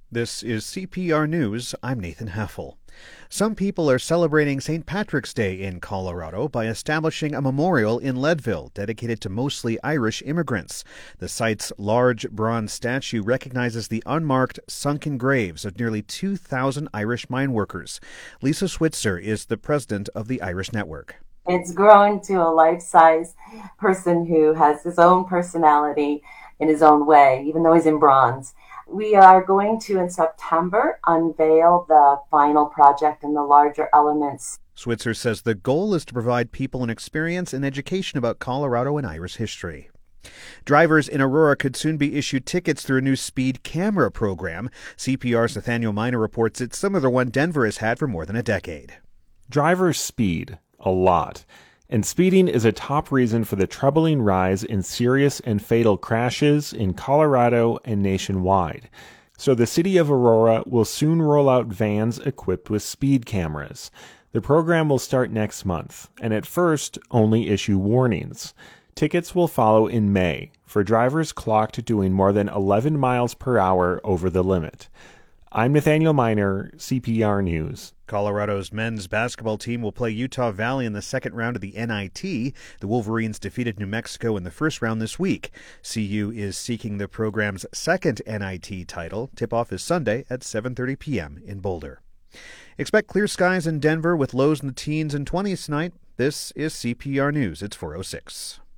This is CPR News. I'm Nathan Heffel. Some people are celebrating St. Patrick's Day in Colorado by establishing a memorial in Leadville dedicated to mostly Irish immigrants. The site's large bronze statue recognizes the unmarked, sunken graves of nearly 2,000 Irish mine workers. Lisa Switzer is the president of the Irish Network. It's grown to a life-size person who has his own personality in his own way, even though he's in bronze. We are going to, in September, unveil the final project and the larger elements. Switzer says the goal is to provide people an experience and education about Colorado and Irish history. Drivers in Aurora could soon be issued tickets through a new speed camera program. CPR's Nathaniel Miner reports it's similar to one Denver has had for more than a decade. Drivers speed a lot, and speeding is a top reason for the troubling rise in serious and fatal crashes in Colorado and nationwide. So the city of Aurora will soon roll out vans equipped with speed cameras. The program will start next month, and at first only issue warnings. Tickets will follow in May for drivers clocked doing more than 11 miles per hour over the limit. I'm Nathaniel Miner, CPR News. Colorado's men's basketball team will play Utah Valley in the second round of the NIT. The Wolverines defeated New Mexico in the first round this week. CU is seeking the program's second NIT title. Tip-off is Sunday at 7:30 p.m. in Boulder. Expect clear skies in Denver with lows in the teens and 20s tonight. This is CPR News. It's 4:06.